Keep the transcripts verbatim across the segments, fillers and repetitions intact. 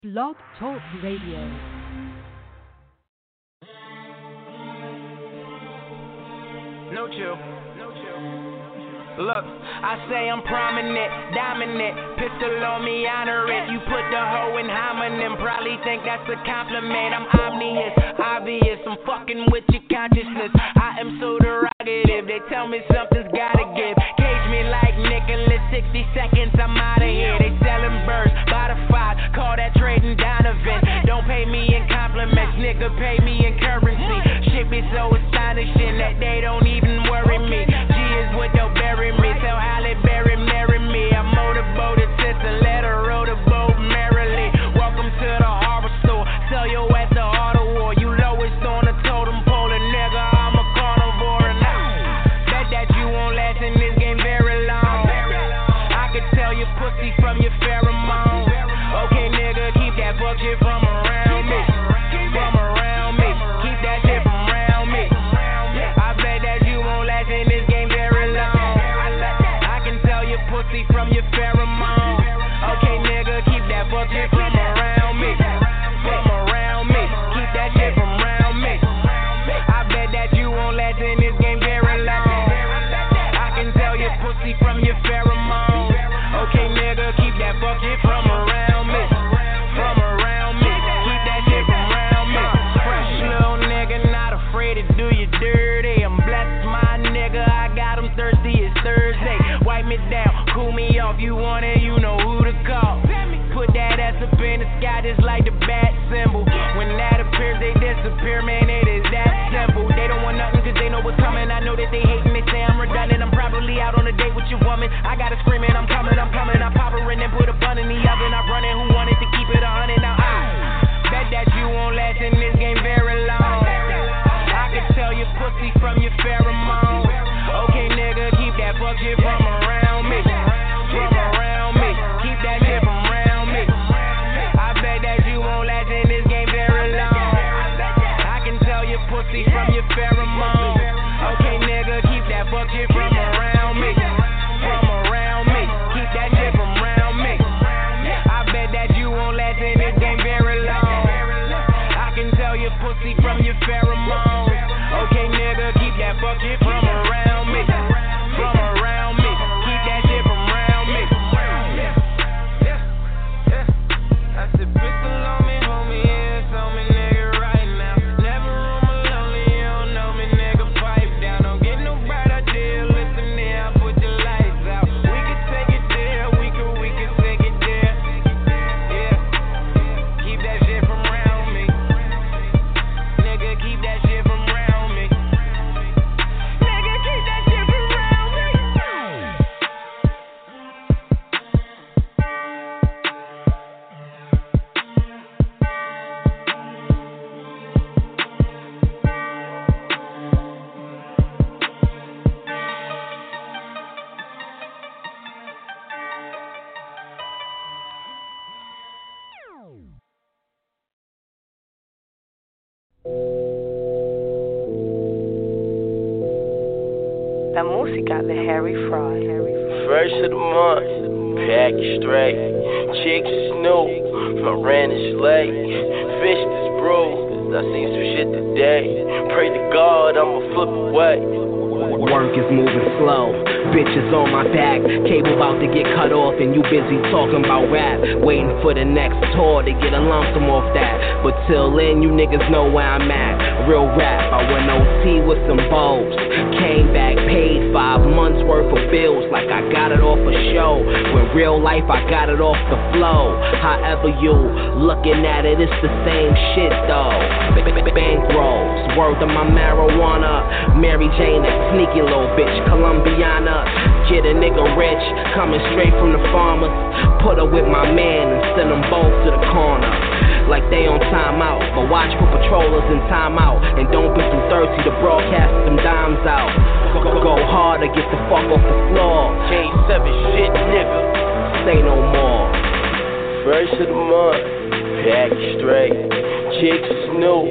Blog Talk Radio. No chill. No chill. Look, I say I'm prominent, dominant. Pistol on me, honor it. You put the hoe in homonym, probably think that's a compliment. I'm omnious, obvious. I'm fucking with your consciousness. I am so derogative. They tell me something's gotta give. Cage me like Nicholas. sixty seconds, I'm out of here. They selling birds by the five. Call that trading Donovan. Don't pay me in compliments, nigga. Pay me in currency. Shit be so astonishing that they don't even worry me. G is what they'll bury me. Tell Halle Berry, marry me. I motorboated sister, let her row the boat merrily. Welcome to the harbor store. Sell your ass to auto war. You lowest on the totem pole, and nigga, I'm a carnivore. And I bet that you won't last in this game very long. I could tell your pussy from your pheromone. Okay, nigga, keep that buck shit from around me. From around me. Keep that shit from around me. I bet that you won't last in this game very long. I can tell your pussy from your pheromone. Okay, nigga, keep that buck shit from around me. From around me. Keep that shit from around me. I bet that you won't last in this game very long. I can tell your pussy from your pheromone. Okay, nigga, keep that buck shit from around me. From around me. Keep that shit from around me. Fresh little nigga, not afraid to do you dirty. I'm blessed, my nigga. I got him thirsty. It's Thursday. Wipe me down, cool me off. You want it, you know who to call. Put that ass up in the sky just like the bat symbol. When that appears, they disappear, man. It is that simple. They don't want nothing cause they know what's coming. I know that they hating, they say I'm redundant. I'm probably out on a date with your woman. I gotta scream it, I'm coming, I'm coming. I pop her in and put a bun in the oven. I'm running, who wanted to keep it a hundred? Now I bet that you won't last in this game very long. I can tell your pussy from your pheromone. Okay, nigga, keep that buck shit from around me. From around me. Keep that shit from around me. I bet that you won't last in this game very long. I can tell your pussy from your pheromone. Okay, nigga, keep that buck shit from around me. From around me. Keep that shit from around me. I bet that you won't last in this game very long. I can tell your pussy from your pheromone. Okay, nigga, keep that buck shit from around me. From around me. Keep that shit from around me. I said, pistol on me, homie, hands on me, nigga, right now. Never room alone, you don't know me, nigga, pipe down. Don't get no bright idea, listen here, I'll put the lights out. We can take it there, we can, we can take it there. Yeah, keep that shit from around me. Nigga, keep that shit from around me. Nigga, keep that shit from around me. La música de Harry Fraud. First of the month, pack straight. Chicks is new, my rent is late. Fish is bruised, I seen some shit today. Pray to God, I'ma flip away. Work is moving slow, bitches on my back. Cable about to get cut off and you busy talking about rap. Waiting for the next tour to get a lump sum off that. But till then, you niggas know where I'm at. Real rap, I went O T with some bows. Came back, paid five months worth of bills like I got it off a show. When real life, I got it off the flow. However you looking at it, it's the same shit though. Bankrolls, word to my marijuana. Mary Jane, that sneaky little bitch, Colombiana. Get a nigga rich, coming straight from the farmers. Put her with my man and send them both to the corner. Like they on timeout, but watch for patrollers in timeout. And don't be too thirsty to broadcast them dimes out. Go, go, go hard or get the fuck off the floor. K seven shit, nigga. Say no more. First of the month, pack straight. Chicks is new,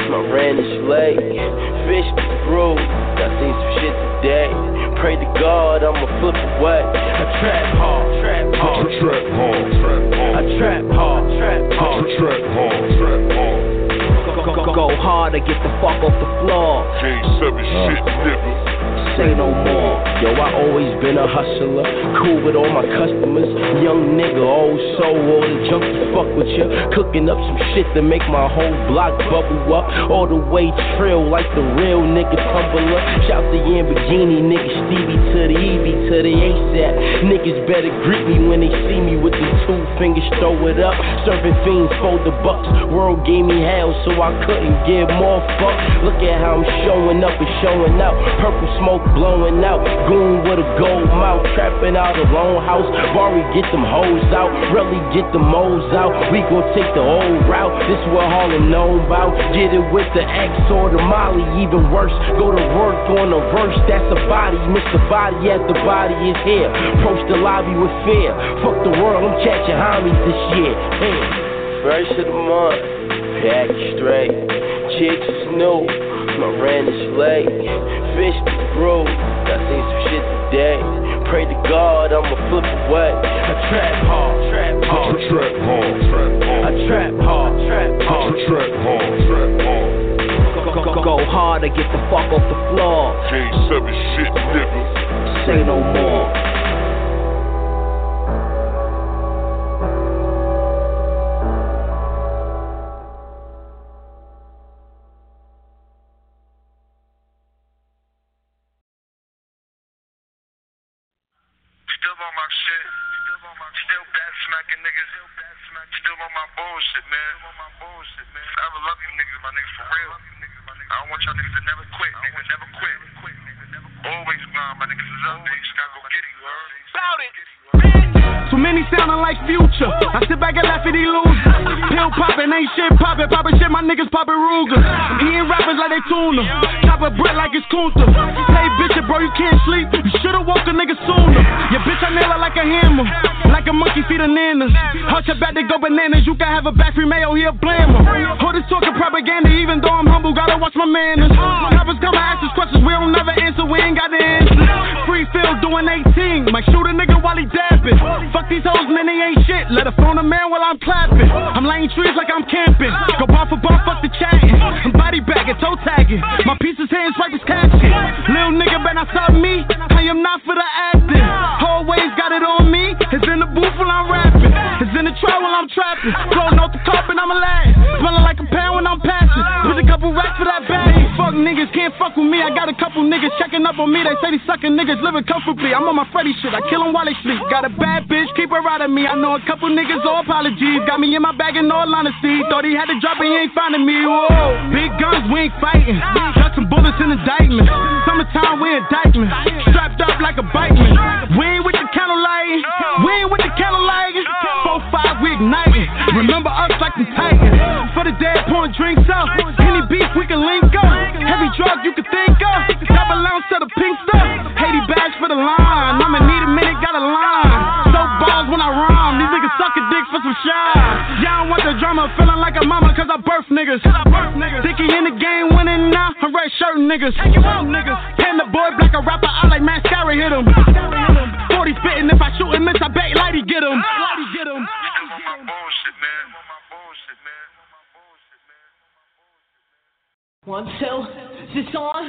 my rent is late. Fish the brew, I seen some shit today. Pray to God, I'ma flip away. I trap hard, trap hard, I trap hard, trap hard, I trap hard, trap hard, I trap hard, trap hard. Go, go, go hard to get the fuck off the floor. King seven shit, nigga. Say no more. Yo, I always been a hustler, cool with all my customers. Young nigga, old soul, all the junkies fuck with ya. Cooking up some shit to make my whole block bubble up. All the way trill like the real nigga tumbler. Shout the Lamborghini, nigga Stevie to the Evie to the ASAP. Niggas better greet me when they see me with the two fingers, throw it up. Serving fiends, fold the bucks. World gave me hell, so I couldn't give more fuck. Look at how I'm showing up and showing out. Purple smoke blowing out, goon with a gold mouth, trapping out a lone house. Barry get them hoes out, really get the moles out. We gon' take the old route, this what Harlem known about. Get it with the X or the Molly, even worse. Go to work on a verse, that's a body. Miss the body at the body is here. Approach the lobby with fear. Fuck the world, I'm catching homies this year. Hey. First of the month, pack straight. Chicks is new, my rent is late. Fish the brew, I seen some shit today. Pray to God, I'ma flip away. I trap hard, trap hard, I trap hard, trap hard, I trap hard, trap hard, I trap hard, trap hard. Go, go, go hard to get the fuck off the floor. King seven shit, nigga. Say no more. Still on my shit, still on my, still bad smacking niggas, still on my bullshit, man. Forever love you niggas, my niggas for real. I don't want y'all niggas to never quit, nigga, never quit. Always grind, my niggas is up there, you just gotta go get it, you heard? Bout it. Too many sounding like Future. I sit back and laugh at these losers. Pill poppin', ain't shit poppin'. Poppin' shit, my niggas poppin' Ruger. I'm eating rappers like they tuna. Choppin' bread like it's Kunta. Hey, bitch, bro, you can't sleep. You should've woke a nigga sooner. Your bitch, I nail her like a hammer. Like a monkey feed a nanas. Hush her back, they go bananas. You can have a back free mayo, he'll blame her. Hold this talking propaganda, even though I'm humble, gotta watch my manners. Coppers come and ask us questions, we don't never answer, we ain't got the answers. Free Phil doing eighteen, might shoot a nigga while he dapping. Fuck these hoes, man, they ain't shit. Let her phone a man while I'm clapping. I'm laying trees like I'm camping. Go bar for bar, fuck the chatting. I'm body bagging, toe tagging. My pieces hands swipe is catching. Little nigga better not stop me. I am not for the acting. Always got it on me. It's in the booth while I'm rapping. It's in the trap while I'm trapping. Floating off the carpet, I'm a lad. Smelling like a pound when I'm passing. Put a couple racks for that bag. Fuck niggas, can't fuck with me. I got a couple niggas checking up on me. They say these sucking niggas living comfortably. I'm on my Freddy shit. I kill them while they sleep. Got a bad bitch, keep her out of me. I know a couple niggas, all apologies. Got me in my bag in all honesty. Thought he had to drop it, he ain't finding me. Whoa, big guns, we ain't fighting. Got some bullets in indictment. Summertime, we indictment. Strapped up like a bikeman. We ain't with the candlelight. We ain't with the candlelight. Four, five, we igniting. Remember us like them Titans. For the dead, pouring drinks up. Any beef, we can link up. Heavy drug you can think of. Double ounce to the pink stuff. eighty bags for the line. I'ma need a minute, got a line. So balls when I rhyme. These niggas sucking dicks for some shine. Y'all don't want the drama, feeling like a mama cause I birth niggas. Dicky in the game winning now. I'm red shirt niggas. Panda boy, black a rapper, I like mascara hit him. forty spitting, if I shoot and miss, I bet Lighty get him. Lighty get him. One, two, is this on?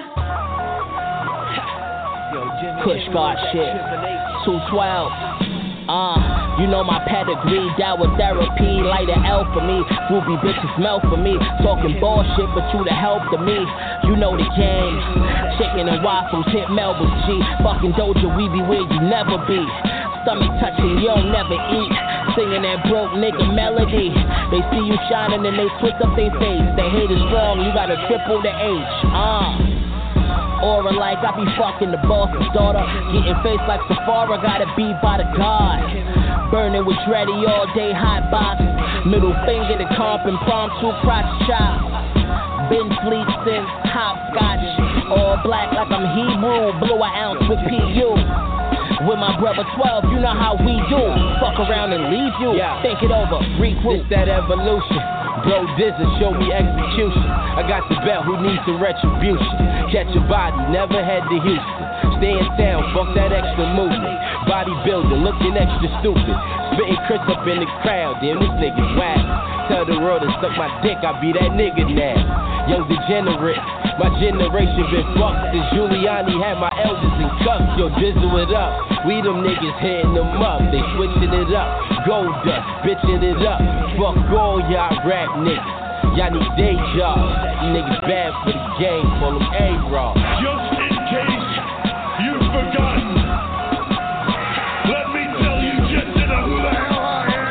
Kush God shit, two twelve. Uh, you know my pedigree, that was therapy, light an L for me, groovy bitches melt for me, talking bullshit but you the help to me, you know the game, chicken and waffles, hit Melba's G, fucking Doja, we be where you never be, stomach touching, you don't never eat, singing that broke nigga melody, they see you shining and they twist up their face, they hate is strong, you gotta triple the H, uh. Aura like I be fucking the boss's daughter. Getting face like Sephora, gotta be by the God. Burning with Dreddy all day, hot box. Middle finger to comp and impromptu crotch chop. Been fleet since hopscotch. All black like I'm Hebrew. Blew an ounce with P U. With my brother twelve, you know how we do. Fuck around and leave you. Yeah. Think it over, regroup. It's that evolution. Bro, Dizza, show me execution. I got the belt, who needs some retribution? Catch a body, never head to Houston. Stay in town, fuck that extra movement. Bodybuilding, looking extra stupid. Spitting Chris up in the crowd, damn, this nigga's wild. Tell the world to suck my dick, I be that nigga now. Young degenerate, my generation been fucked since Giuliani had my elders in cuffs. Yo, Dizzle it up, we them niggas hitting them up. They switching it up, gold dust, bitching it up. Fuck all y'all rap niggas, y'all need day jobs. You niggas bad for the game, call them A-Raw. Just in case you've forgotten, let me tell you just to know who the hell I am.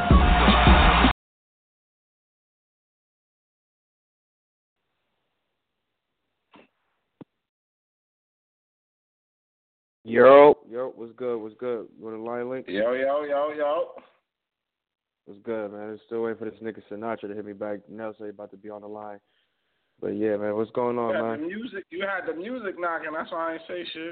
Yo, yo, what's good? What's good? You want a line link? Yo, yo, yo, yo. What's good, man? I'm still waiting for this nigga Sinatra to hit me back. Nelson about to be on the line. But yeah, man, what's going on, you man? The music, you had the music knocking. That's why I ain't say shit.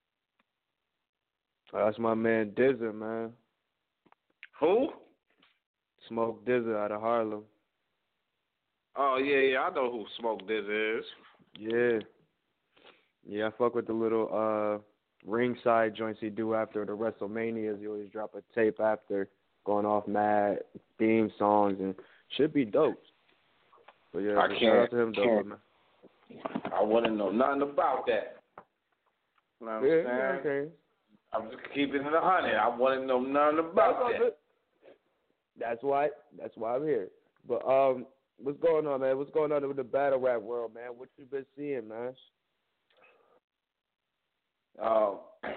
Uh, that's my man Dizza, man. Who? Smoke Dizza out of Harlem. Oh yeah, yeah, I know who Smoke Dizza is. Yeah, yeah, I fuck with the little uh ringside joints he do after the WrestleManias. He always drop a tape after, going off mad theme songs, and should be dope. But yeah, I shout can't, out to him, dope, man. I wouldn't know nothing about that. You know what I'm Yeah, saying? yeah, okay. I'm just keeping it a hundred. I wouldn't know nothing about That's that. That's why. That's why I'm here. But um, what's going on, man? What's going on with the battle rap world, man? What you been seeing, man? Um,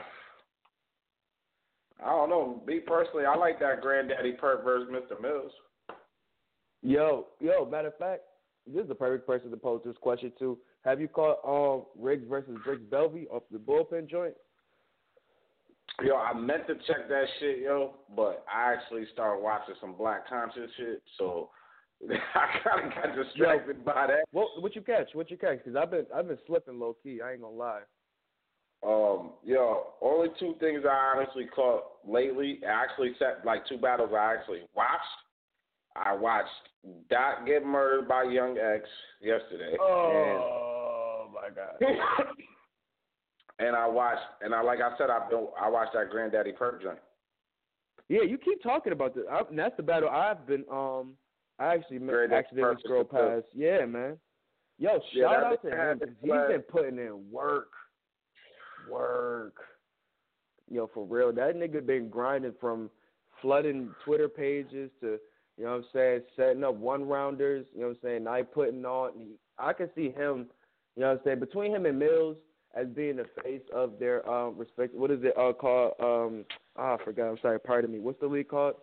I don't know. Me personally, I like that Granddaddy Perp versus Mister Mills. Yo, yo. Matter of fact, this is the perfect person to pose this question to. Have you caught um Riggs versus Bricks Belvy off the bullpen joint? Yo, I meant to check that shit, yo, but I actually started watching some Black Conscious shit, so I kind of got distracted yo, by that. What what you catch? What you catch? Because I've been I've been slipping low key. I ain't gonna lie. Um, yo, only two things I honestly caught lately. Actually, set like two battles I actually watched. I watched Dot get murdered by Young X yesterday. Oh and, my god. And I watched, and I like I said, I built, I watched that Granddaddy Perp joint. Yeah, you keep talking about this. I, and that's the battle I've been. Um, I actually Granddaddy accidentally scrolled past. Yeah, man. Yo, shout yeah, out to him because he's been putting in work. Work. Yo, for real, that nigga been grinding from flooding Twitter pages to, you know what I'm saying, setting up one-rounders, you know what I'm saying, night putting on. He, I can see him, you know what I'm saying, between him and Mills as being the face of their um, respect. What is it uh, called? Um, oh, I forgot. I'm sorry. Pardon me. What's the league called?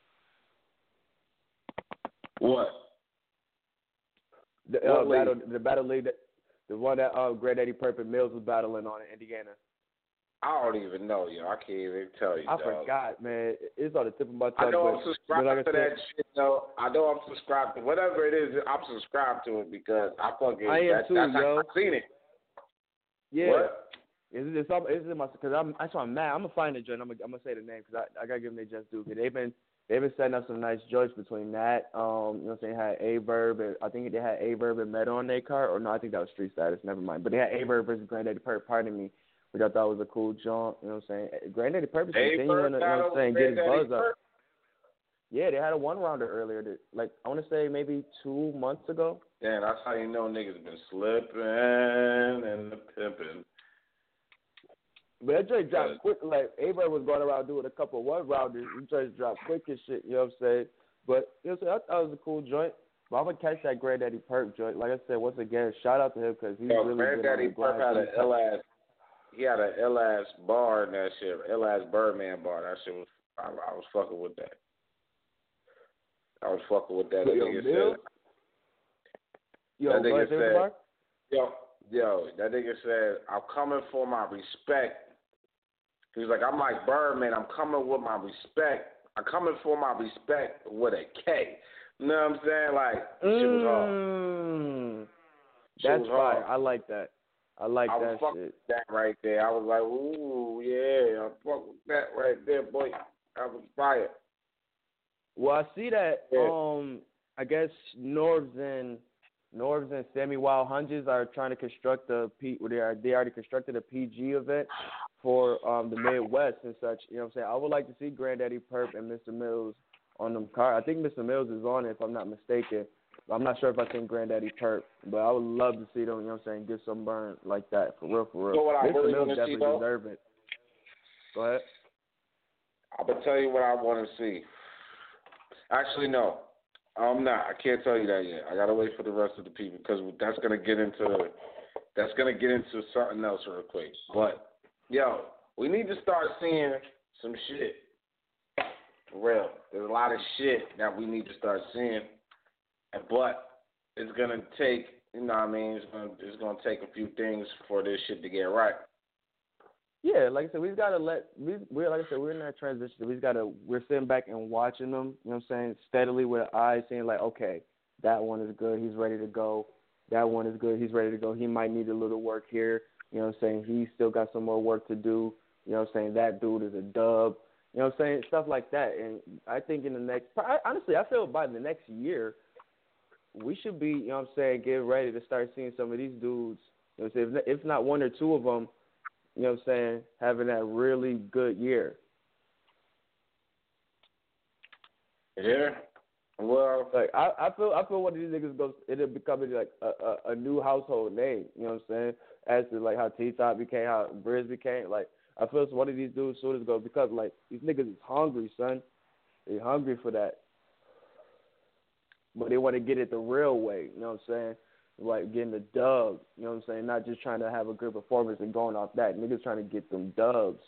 What? The, what uh, league? battle, the battle league, that, the one that uh, Granddaddy Perp and Mills was battling on in Indiana. I don't even know, yo. I can't even tell you. I dog. forgot, man. It's on the tip of my tongue. I know but, I'm subscribed like to said, that shit, though. I know I'm subscribed to whatever it is. I'm subscribed to it because I fucking. I am that, too, that's yo. I've seen it. Yeah. What? Is it some? Is it my? Because I'm. That's why I'm mad. I'm gonna find the joint. I'm gonna. I'm gonna say the name because I. I gotta give them their just due. Cause they've been. They've been setting up some nice joints between that. Um. You know what I'm saying? Had A-Verb and I think they had A-Verb and Meta on their card. Or no, I think that was Street Status. Never mind. But they had A-Verb versus Granddaddy Perp. Pardon me. Which I thought was a cool jaunt, you know what I'm saying? Granddaddy Perp is continuing to, you know what I'm saying, get his buzz up. Yeah, they had a one-rounder earlier, that, like, I want to say maybe two months ago. Yeah, that's how you know niggas been slipping and the pimping. But that joint dropped quick, like, A-Bird was going around doing a couple of one-rounders. He just dropped quick and shit, you know what I'm saying? But, you know what I'm saying, I thought it was a cool joint. But I'm going to catch that Granddaddy Perp joint. Like I said, once again, shout out to him because he's Yo, really Granddaddy good on the Perp had an grind. ill-ass. He had an ill-ass bar in that shit, ill-ass Birdman bar. That shit was, I, I was fucking with that. I was fucking with that. That Yo, nigga Bill? said, Yo, that nigga said, said, yo, yo, that nigga said, I'm coming for my respect. He was like, I'm like Birdman, I'm coming with my respect. I'm coming for my respect with a K. You know what I'm saying? Like, mm, shit was hard. Shit That's was fire. hard. I like that. I like I that was fucking shit. with that right there. I was like, ooh, yeah, I fuck with that right there, boy. I was fired. Well, I see that. Yeah. Um, I guess Norbs and Norbs and Sammy Wild Hunches are trying to construct a P. They are they already constructed a P G event for um, the Midwest and such. You know what I'm saying? I would like to see Granddaddy Perp and Mister Mills on them cars. I think Mister Mills is on it, if I'm not mistaken. I'm not sure if I think Granddaddy Perp, but I would love to see them, you know what I'm saying, get some burn like that, for real, for real. You know what I Mister really Mills want to see, definitely though? deserve it. Go ahead. I'm going to tell you what I want to see. Actually, no. I'm not. I can't tell you that yet. I got to wait for the rest of the people because that's going to get into that's going to get into something else real quick. But, yo, we need to start seeing some shit. For real. There's a lot of shit that we need to start seeing. But it's going to take, you know what I mean, it's going to, it's going to take a few things for this shit to get right. Yeah, like I said, we've got to let, we, we're, like I said, we're in that transition. We've got to, we're sitting back and watching them, you know what I'm saying, steadily with our eyes, saying like, okay, that one is good, he's ready to go. That one is good, he's ready to go. He might need a little work here, you know what I'm saying. He's still got some more work to do, you know what I'm saying. That dude is a dub, you know what I'm saying, stuff like that. And I think in the next, honestly, I feel by the next year, we should be, you know what I'm saying, get ready to start seeing some of these dudes, you know what I'm saying, if not one or two of them, you know what I'm saying, having that really good year. Yeah. Well, like I, I feel I feel one of these niggas goes it'll become like a, a, a new household name, you know what I'm saying? As to like how T-Top became, how Briz became, like I feel it's one of these dudes soon as go because like these niggas is hungry, son. They hungry for that. But they want to get it the real way, you know what I'm saying? Like getting the dub, you know what I'm saying? Not just trying to have a good performance and going off that. Niggas trying to get them dubs.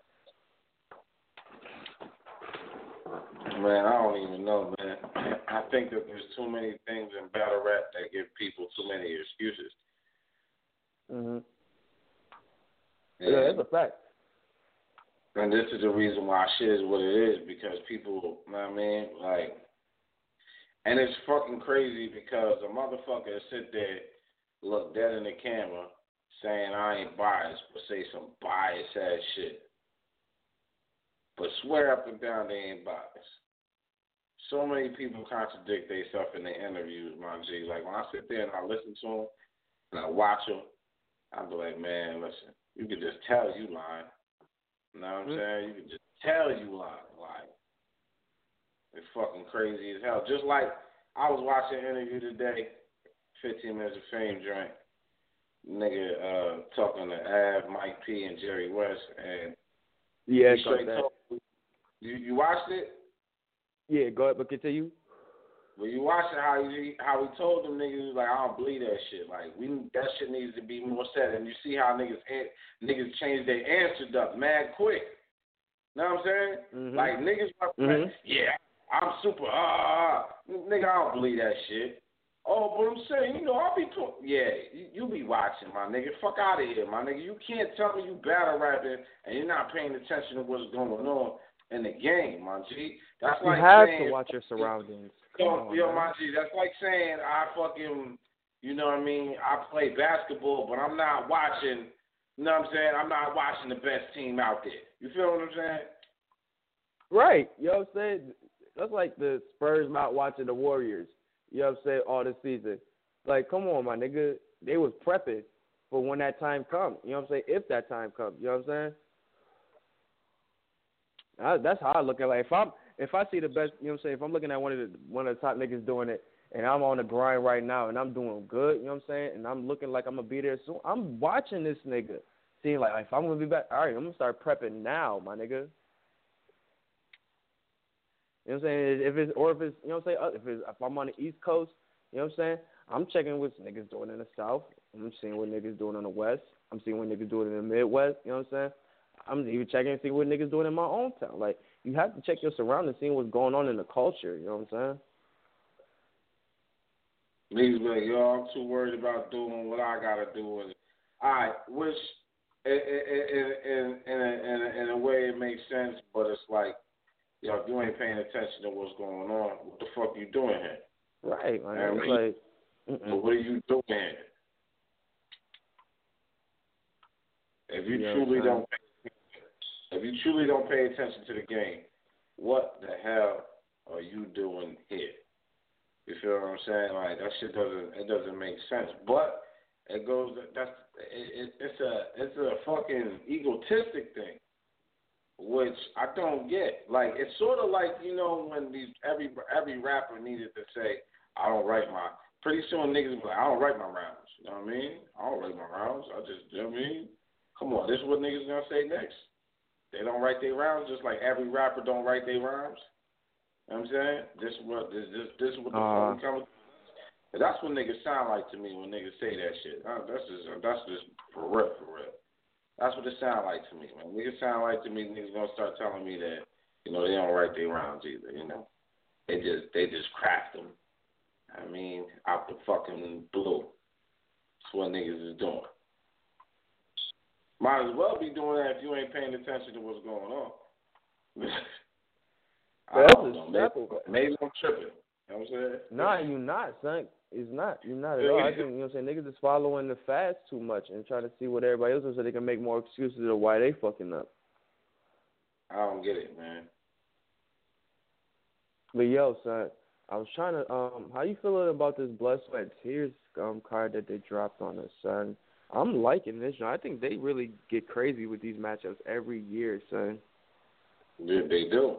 Man, I don't even know, man. I think that there's too many things in battle rap that give people too many excuses. Mhm. And, yeah, that's a fact. And this is the reason why shit is what it is, because people, you know what I mean, like, and it's fucking crazy because a motherfucker sit there, look dead in the camera, saying I ain't biased, but say some biased ass shit. But swear up and down they ain't biased. So many people contradict themselves in their interviews, my G. Like when I sit there and I listen to them and I watch them, I be like, man, listen, you can just tell you lying. You know what I'm mm-hmm. saying? You can just tell you lying. Like, it's fucking crazy as hell. Just like I was watching an interview today, fifteen minutes of fame joint. Nigga uh, talking to Av, Mike P, and Jerry West, and yeah, he straight told, you you watched it? Yeah, go ahead, but continue. Well, you watched it how he how he told them niggas, he was like, I don't believe that shit. Like we that shit needs to be more said, and you see how niggas niggas change their answers up mad quick. Know what I'm saying? Mm-hmm. Like niggas, mm-hmm. yeah, I'm super. Ah, uh, nigga, I don't believe that shit. Oh, but I'm saying, you know, I'll be put. Yeah, you, you be watching, my nigga. Fuck out of here, my nigga. You can't tell me you battle rapping and you're not paying attention to what's going on in the game, my G. That's you like have saying, to watch your surroundings. Yo, on, yo, man. my G. That's like saying I fucking, you know what I mean? I play basketball, but I'm not watching. You know what I'm saying? I'm not watching the best team out there. You feel what I'm saying? Right. You know what I'm saying? That's like the Spurs not watching the Warriors. You know what I'm saying? All this season. Like, come on, my nigga. They was prepping for when that time comes. You know what I'm saying? If that time comes. You know what I'm saying? I, that's how I look at it. Like, if I'm if I see the best, you know what I'm saying? If I'm looking at one of the one of the top niggas doing it, and I'm on the grind right now, and I'm doing good, you know what I'm saying? And I'm looking like I'm gonna be there soon. I'm watching this nigga, seeing like if I'm gonna be back. All right, I'm gonna start prepping now, my nigga. You know what I'm saying? If it's or if it's you know what I'm saying, if it's if I'm on the East Coast, you know what I'm saying? I'm checking what niggas doing in the South. I'm seeing what niggas doing in the West. I'm seeing what niggas doing in the Midwest. You know what I'm saying? I'm even checking and see what niggas doing in my own town. Like you have to check your surroundings, seeing what's going on in the culture. You know what I'm saying? Niggas be like, yo, I'm too worried about doing what I gotta do. All right, which in in in in a, in a, in a way it makes sense, but it's like, yo, if you ain't paying attention to what's going on, what the fuck you doing here? Right, man. I mean, like, but what are you doing here? If you yeah, truly don't, pay, if you truly don't pay attention to the game, what the hell are you doing here? You feel what I'm saying? Like that shit doesn't it doesn't make sense. But it goes that's it, it, it's a it's a fucking egotistic thing, which I don't get. Like it's sort of like, you know, when these every every rapper needed to say, I don't write my. Pretty soon niggas be like, I don't write my rhymes. You know what I mean? I don't write my rhymes. I just, you know what I mean? Come on, this is what niggas gonna say next. They don't write their rhymes, just like every rapper don't write their rhymes. You know what I'm saying? This is what this this this is what the Uh, fucking comes. That's what niggas sound like to me when niggas say that shit. Uh, that's just that's just for real, for real. That's what it sound like to me, man. Niggas sound like to me, niggas gonna start telling me that, you know, they don't write their rhymes either, you know. They just they just craft them. I mean, out the fucking blue. That's what niggas is doing. Might as well be doing that if you ain't paying attention to what's going on. I That's don't a know. snapper. Maybe, maybe I'm tripping. You know what I'm saying? Nah, you not, son. It's not. You're not at all. I think, you know what I'm saying, niggas is following the fast too much and trying to see what everybody else does so they can make more excuses of why they fucking up. I don't get it, man. But yo, son, I was trying to, um, how you feeling about this Blood, Sweat, and Tears um, card that they dropped on us, son? I'm liking this. I think they really get crazy with these matchups every year, son. Yeah, they do.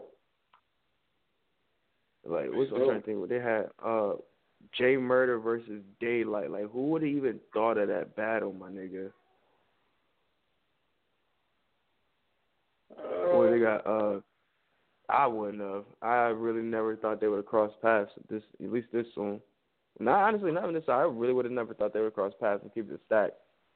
Like, what's I'm trying to think? They had uh, J Murder versus Daylight. Like, who would have even thought of that battle, my nigga? Uh, Or they got uh, I wouldn't have. I really never thought they would have crossed paths this, at least this soon. Not honestly, not even this. I really would have never thought they would cross paths and keep it stacked.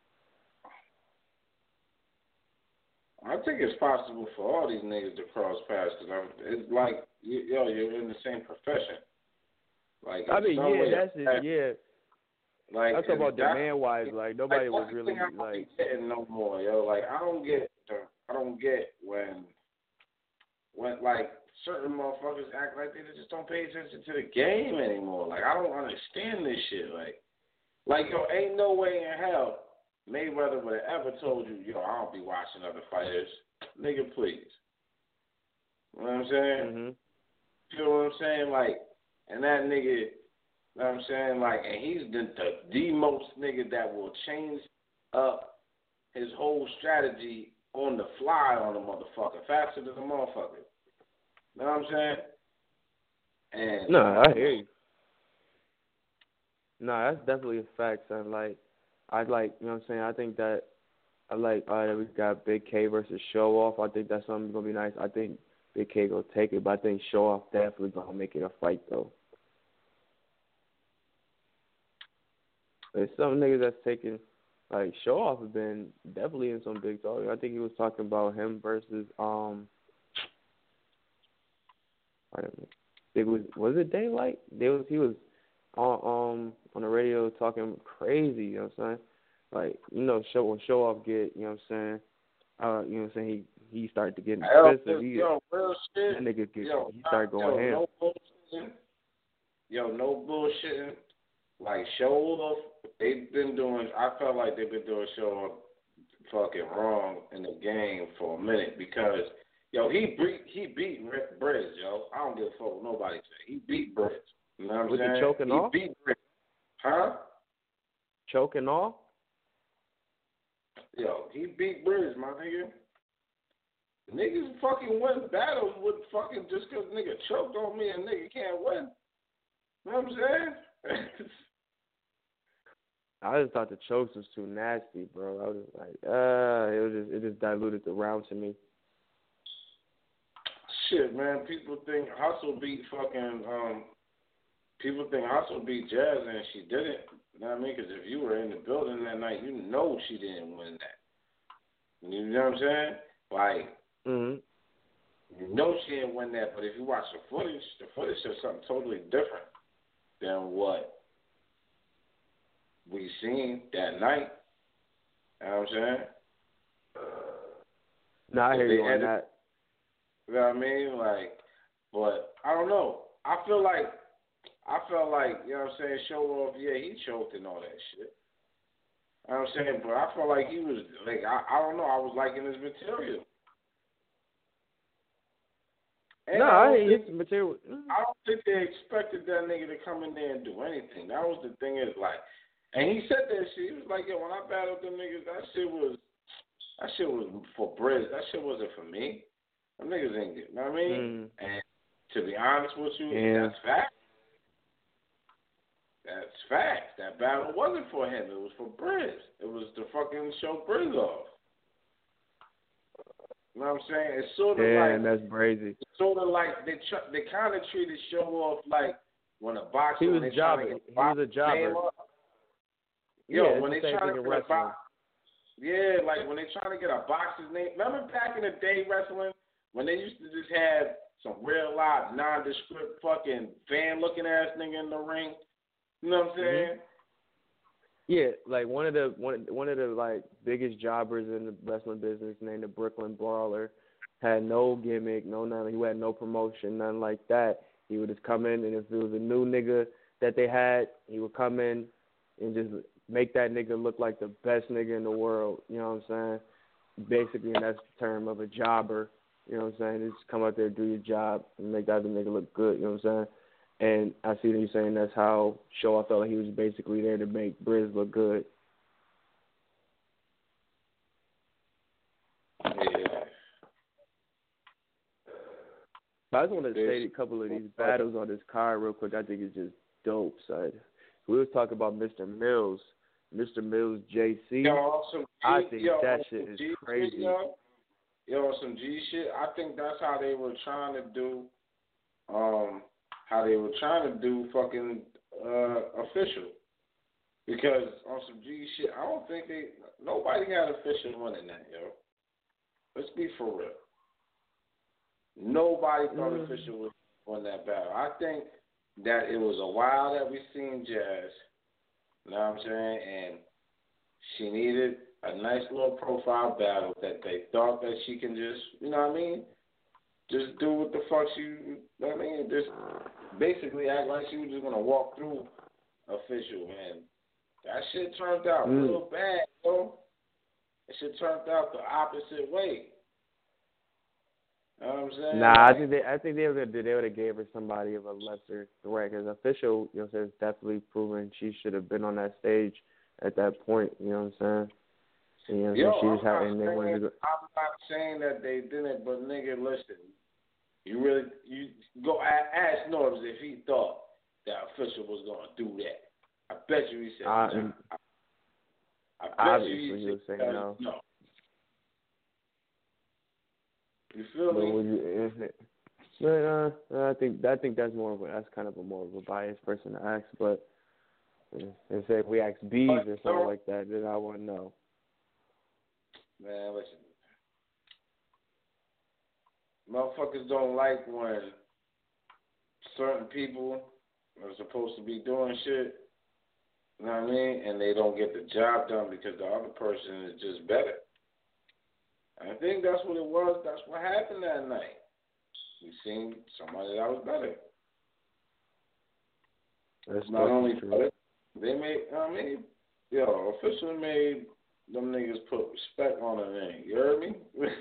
I think it's possible for all these niggas to cross paths because it's like, yo, you're in the same profession. Like, I mean, yeah, way, that's it. Yeah. Like, I'm talking about that, demand wise. Like nobody like, was really I don't like. be getting no more, yo. Like, I don't get, the, I don't get when, when like certain motherfuckers act like they just don't pay attention to the game anymore. Like, I don't understand this shit. Like, like yo, ain't no way in hell Mayweather would have ever told you, yo, I don't be watching other fighters. Nigga, please. You know what I'm saying? Mm-hmm. You know what I'm saying? Like, and that nigga, you know what I'm saying? Like, and he's the, the, the most nigga that will change up his whole strategy on the fly on a motherfucker, faster than a motherfucker. You know what I'm saying? And no, I hear you. No, that's definitely a fact, son. Like, I like, you know what I'm saying? I think that I like, uh, we got Big K versus Show Off. I think that's something going to be nice. I think Big K going to take it, but I think Show Off definitely going to make it a fight, though. There's some niggas that's taking, like, Show Off has been definitely in some big talk. I think he was talking about him versus, um, I don't know. It was, was it Daylight? They was, he was on, um, on the radio talking crazy, you know what I'm saying? Like, you know, show when Show Off get, you know what I'm saying, uh, you know what I'm saying, he, he started to get expensive. He, yo, real shit. That nigga get, yo, he started going ham. No bullshitting. Yo, no bullshitting. Like, Show Off, they've been doing, I felt like they've been doing Show Off fucking wrong in the game for a minute because, yo, he beat, he beat Rick Bridge, yo. I don't give a fuck what nobody say. He beat Bridge. You know what I'm With saying? the choking he off? beat Bridge. Huh? Choking off? Yo, he beat Bridge, my nigga. Niggas fucking win battles with fucking just because nigga choked on me and nigga can't win. You know what I'm saying? I just thought the chokes was too nasty, bro. I was just like, uh, it was just it just diluted the round to me. Shit, man. People think Hustle beat fucking um. People think Hustle beat Jazz and she didn't. You know what I mean? Because if you were in the building that night, you know she didn't win that. You know what I'm saying? Like, mm-hmm. you know she didn't win that. But if you watch the footage, the footage is something totally different than what we seen that night. You know what I'm saying? No, I hear you on edit, that. You know what I mean? Like, but I don't know. I feel like, I felt like, you know what I'm saying, Show Off, yeah, he choked and all that shit. You know what I'm saying? But I felt like he was, like, I, I don't know, I was liking his material. And no, I I don't ain't think, his material. I don't think they expected that nigga to come in there and do anything. That was the thing is like, and he said that shit. He was like, yo, when I battled them niggas, that shit was, that shit was for Briz. That shit wasn't for me. Them niggas ain't get, you know what I mean? Mm. And to be honest with you, Yeah. that's fact. That's fact. That battle wasn't for him. It was for Briz. It was to fucking show Briz off. You know what I'm saying? It's sort of Damn, like that's crazy. It's sort of like they tr- they kind of treated show off like when a boxer. He was when a they trying jobber. to get He box was a jobber. name up. Yeah, Yo, it's when the they same trying thing to in get a wrestling. box, yeah, like when they trying to get a boxer's name. Remember back in the day wrestling when they used to just have some real live nondescript fucking fan looking ass nigga in the ring. You know what I'm saying? Mm-hmm. Yeah, like one of the one one of the like biggest jobbers in the wrestling business, named the Brooklyn Brawler, had no gimmick, no nothing. He had no promotion, nothing like that. He would just come in, and if it was a new nigga that they had, he would come in and just make that nigga look like the best nigga in the world. You know what I'm saying? Basically, and that's the term of a jobber. You know what I'm saying? Just come out there, do your job, and make that other nigga look good. You know what I'm saying? And I see that you're saying that's how Show. I felt like he was basically there to make Briz look good. Yeah. But I just want to say a couple of these battles on this card real quick. I think it's just dope, son. We was talking about Mister Mills, Mister Mills J C. Yo, some G, I think yo, that shit is G crazy. Shit, yo. yo, some G shit. I think that's how they were trying to do. Um. How they were trying to do fucking uh, official. Because on some G shit, I don't think they, nobody had official winning that, yo. Let's be for real. Nobody thought mm. official would win that battle. I think that it was a while that we seen Jazz, you know what I'm saying? And she needed a nice little profile battle that they thought that she can just, you know what I mean? Just do what the fuck she, you know what I mean? Just basically act like she was just going to walk through official, man. That shit turned out mm. real bad, yo. That shit turned out the opposite way. You know what I'm saying? Nah, I think they, I think they would have, they would have gave her somebody of a lesser threat. Because official, you know, what I'm saying, it's definitely proven she should have been on that stage at that point. You know what I'm saying? And, you know, Yo, she I'm, just had, not and they saying, wanted to go. I'm not saying that they didn't, but nigga, listen. You really, you go ask Norbs if he thought that official was gonna do that. I bet you he said Uh, no. I, I bet obviously, you he, he was said saying no. no. You feel But me? would you, is it, but uh, I think I think that's more of a that's kind of a more of a biased person to ask. But if if we ask Bees or something like that, then I wouldn't know. Man, listen. Motherfuckers don't like when certain people are supposed to be doing shit, you know what I mean, and they don't get the job done because the other person is just better. I think that's what it was. That's what happened that night. We seen somebody that was better. That's not only true. better, they made, I mean, yo, officially made them niggas put respect on her name. You heard me?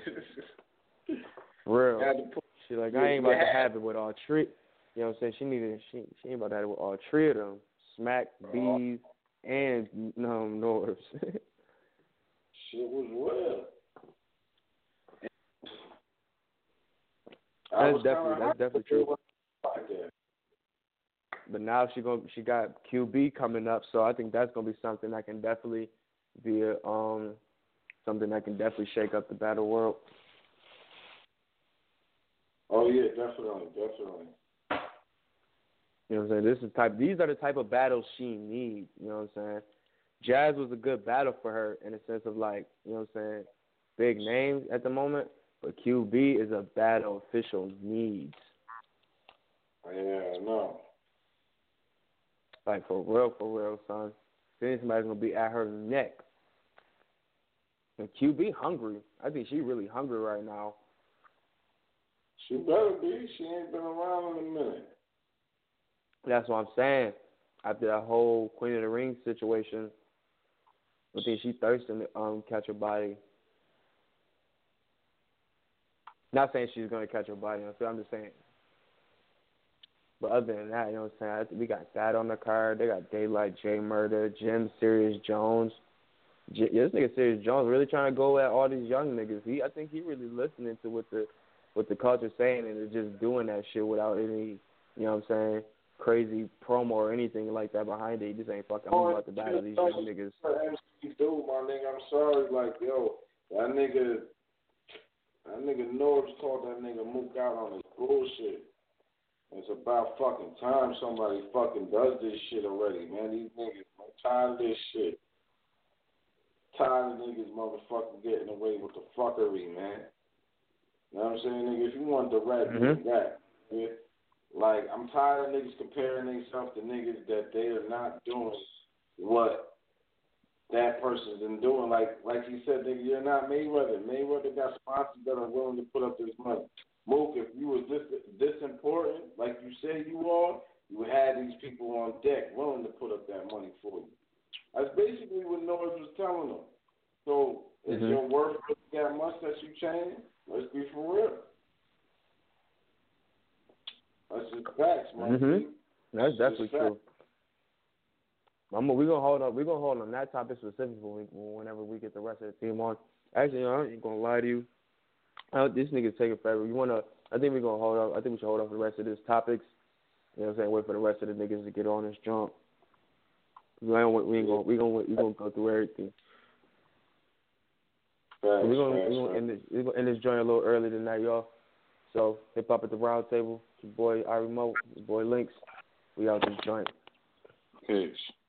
Real. Put, she like, I ain't about to have it with all three. You know what I'm saying? She needed, she, she ain't about to have it with all three of them. Smack, Bees, and no, Norbs. Shit was real. That's definitely that's definitely true. But now she going she got Q B coming up, so I think that's gonna be something that can definitely be a, um something that can definitely shake up the battle world. Oh yeah, definitely, definitely. You know what I'm saying? This is type these are the type of battles she needs, you know what I'm saying? Jazz was a good battle for her in the sense of like, you know what I'm saying, big names at the moment. But Q B is a battle official needs. Yeah, no. Like, for real, for real, son. Then somebody's going to be at her neck. And Q B hungry. I think she really hungry right now. She better be. She ain't been around in a minute. That's what I'm saying. After that whole Queen of the Ring situation, I think she thirsting to um, catch her body. Not saying she's gonna catch her body. So I'm just saying. But other than that, you know what I'm saying? I think we got that on the card. They got Daylight J Murder, Jim Serious Jones. J- yeah, this nigga Serious Jones really trying to go at all these young niggas. He, I think he really listening to what the what the culture's saying and is just doing that shit without any, you know what I'm saying, crazy promo or anything like that behind it. He just ain't fucking. I'm about to battle these young niggas. M C Dude, my nigga, I'm sorry. Like, yo, that nigga, that nigga Norbs called that nigga Mook out on his bullshit. It's about fucking time somebody fucking does this shit already, man. These niggas, I'm tired of this shit. Tired of niggas motherfucking getting away with the fuckery, man. You know what I'm saying, nigga? If you want the rap, mm-hmm. you rap. Yeah? Like, I'm tired of niggas comparing themselves to niggas that they are not doing what that person's been doing. Like, like he said, nigga, you're not Mayweather. Mayweather got sponsors that are willing to put up this money. Mook, if you was this this important, like you say you are, you would have these people on deck willing to put up that money for you. That's basically what Norbs was telling them. So, is mm-hmm. your worth that much that you change? Let's be for real. That's just facts, man. Mm-hmm. That's definitely true. I'm, we're gonna hold on. We're gonna hold on that topic specifically whenever we get the rest of the team on. Actually, I ain't gonna lie to you. Uh, this nigga's taking forever. You wanna? I think we're gonna hold up. I think we should hold up for the rest of this topics. You know what I'm saying? Wait for the rest of the niggas to get on this jump. We ain't, we ain't gonna we gonna we gonna go through everything. Facts, so we're gonna facts, we're gonna end this we're gonna end this joint a little early tonight, y'all. So hip hop at the round table. Your boy Ari Mo, your boy Links. We out this joint. Peace.